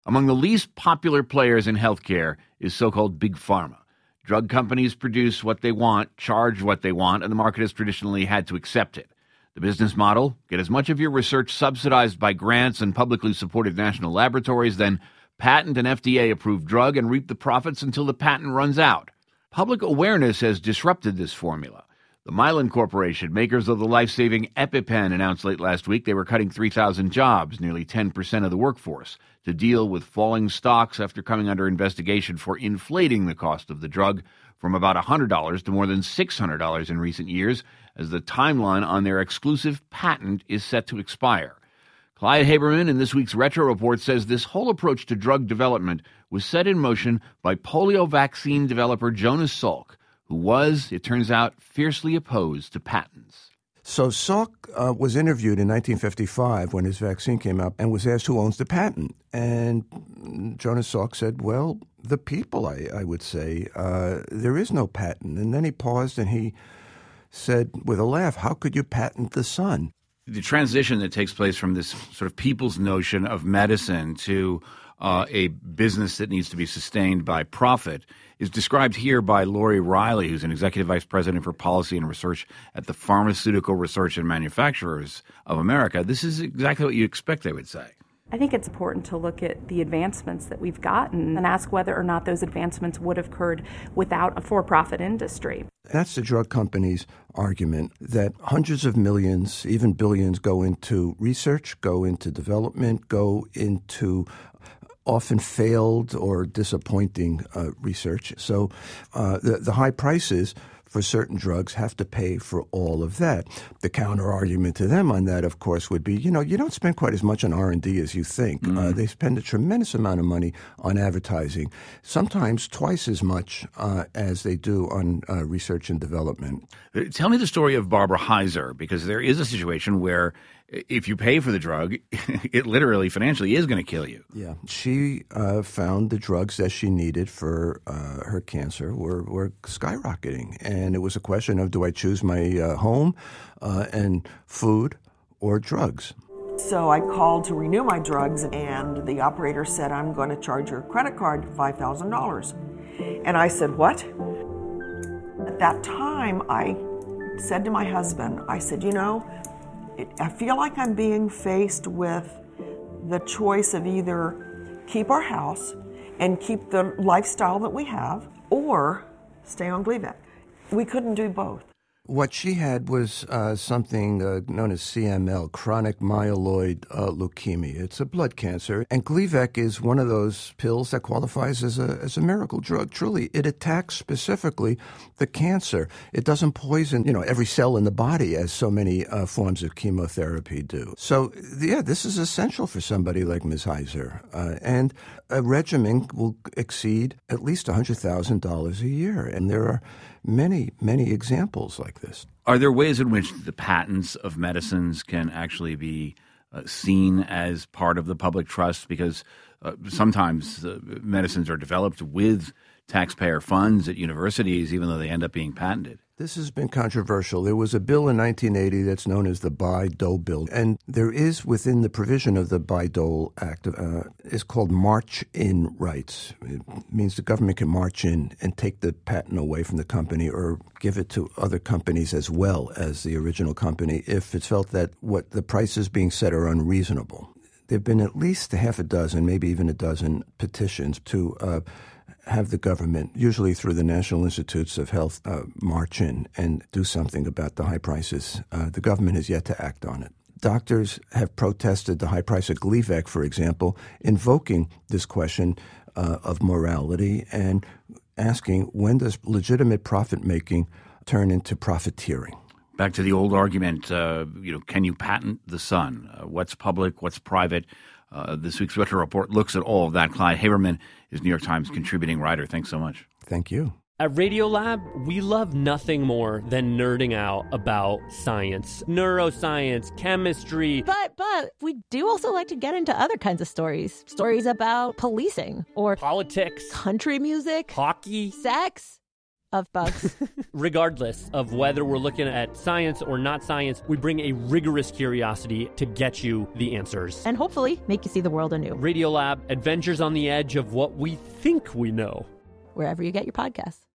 Among the least popular players in healthcare is so-called Big Pharma. Drug companies produce what they want, charge what they want, and the market has traditionally had to accept it. The business model: get as much of your research subsidized by grants and publicly supported national laboratories, then patent an FDA-approved drug and reap the profits until the patent runs out. Public awareness has disrupted this formula. The Mylan Corporation, makers of the life-saving EpiPen, announced late last week they were cutting 3,000 jobs, nearly 10% of the workforce, to deal with falling stocks after coming under investigation for inflating the cost of the drug from about $100 to more than $600 in recent years, as the timeline on their exclusive patent is set to expire. Clyde Haberman in this week's Retro Report says this whole approach to drug development was set in motion by polio vaccine developer Jonas Salk, who was, it turns out, fiercely opposed to patents. So Salk was interviewed in 1955 when his vaccine came out and was asked who owns the patent. And Jonas Salk said, well, the people, I would say. There is no patent. And then he paused and he said with a laugh, how could you patent the sun? The transition that takes place from this sort of people's notion of medicine to a business that needs to be sustained by profit is described here by Lori Riley, who's an executive vice president for policy and research at the Pharmaceutical Research and Manufacturers of America. This is exactly what you expect, I would say. I think it's important to look at the advancements that we've gotten and ask whether or not those advancements would have occurred without a for-profit industry. That's the drug company's argument, that hundreds of millions, even billions, go into research, go into development, go into often failed or disappointing research. So the high prices for certain drugs have to pay for all of that. The counter-argument to them on that, of course, would be, you don't spend quite as much on R&D as you think. They spend a tremendous amount of money on advertising, sometimes twice as much as they do on research and development. Tell me the story of Barbara Heiser, because there is a situation where if you pay for the drug, it literally financially is going to kill you. Yeah. She found the drugs that she needed for her cancer were skyrocketing. And it was a question of, do I choose my home and food or drugs? So I called to renew my drugs, and the operator said, I'm going to charge your credit card $5,000. And I said, what? At that time, I said to my husband, I said, I feel like I'm being faced with the choice of either keep our house and keep the lifestyle that we have, or stay on Gleevec. We couldn't do both. What she had was something known as CML, chronic myeloid leukemia. It's a blood cancer, and Gleevec is one of those pills that qualifies as a miracle drug. Truly, it attacks specifically the cancer. It doesn't poison, every cell in the body as so many forms of chemotherapy do. So, this is essential for somebody like Ms. Heiser, and a regimen will exceed at least $100,000 a year, and there are many, many examples like this. Are there ways in which the patents of medicines can actually be seen as part of the public trust? Because sometimes medicines are developed with taxpayer funds at universities, even though they end up being patented. This has been controversial. There was a bill in 1980 that's known as the Bayh-Dole Bill, and there is within the provision of the Bayh-Dole Act is called march-in rights. It means the government can march in and take the patent away from the company or give it to other companies as well as the original company if it's felt that what the prices being set are unreasonable. There have been at least a half a dozen, maybe even a dozen petitions to have the government, usually through the National Institutes of Health, march in and do something about the high prices. The government has yet to act on it. Doctors have protested the high price of Gleevec, for example, invoking this question of morality and asking, when does legitimate profit-making turn into profiteering? Back to the old argument, can you patent the sun? What's public, what's private? This week's Retro Report looks at all of that. Clyde Haberman is New York Times contributing writer. Thanks so much. Thank you. At Radiolab, we love nothing more than nerding out about science, neuroscience, chemistry. But we do also like to get into other kinds of stories. Stories about policing or politics, country music, hockey, sex, of bugs. Regardless of whether we're looking at science or not science, we bring a rigorous curiosity to get you the answers. And hopefully make you see the world anew. Radiolab, adventures on the edge of what we think we know. Wherever you get your podcasts.